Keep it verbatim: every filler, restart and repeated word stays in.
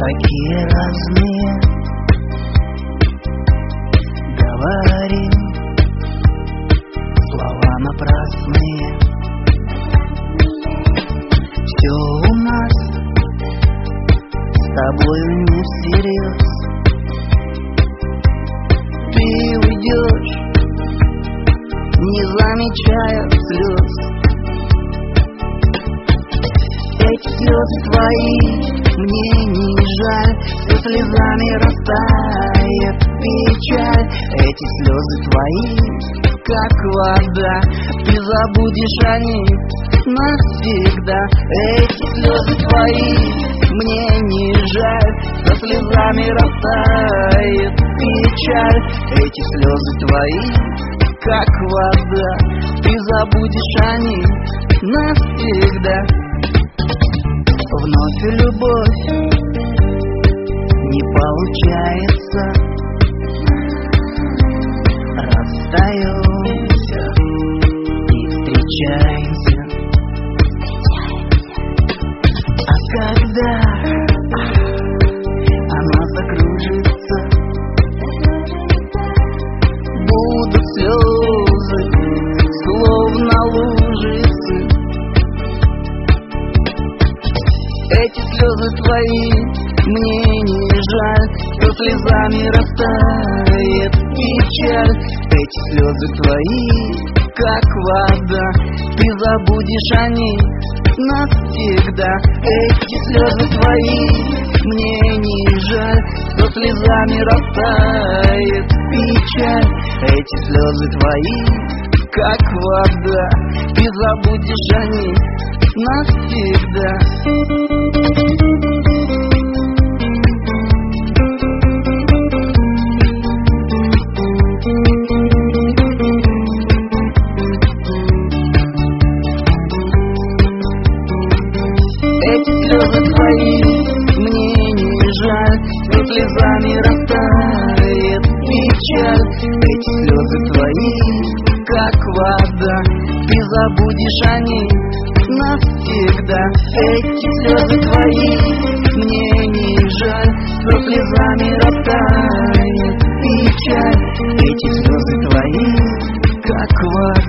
такие разные говорим, слова напрасные. Все у нас с тобою не всерьез. Ты уйдешь, не замечая слез. Эти слезы твои мне не жаль, все слезами растает печаль. Эти слезы твои, как вода, ты забудешь о них навсегда. Эти слезы твои мне не жаль, со слезами растает печаль. Эти слезы твои, как вода, ты забудешь о них навсегда. Вновь любовь не получается, расстаемся и встречаемся. А когда она закружится, будут слезы, словно лужицы. Эти слезы твои мне не жаль, со слезами растает печаль. Эти слезы твои, как вода, ты забудешь о них навсегда. Эти слезы твои мне не жаль, со слезами растает печаль. Эти слезы твои, как вода, ты забудешь о них навсегда. Эти слезы твои мне не жаль, со слезами растает печаль. Эти слезы твои, как вода, ты забудешь о них навсегда. Эти слезы твои мне не жаль, со слезами растает печаль. Эти слезы твои, как вода.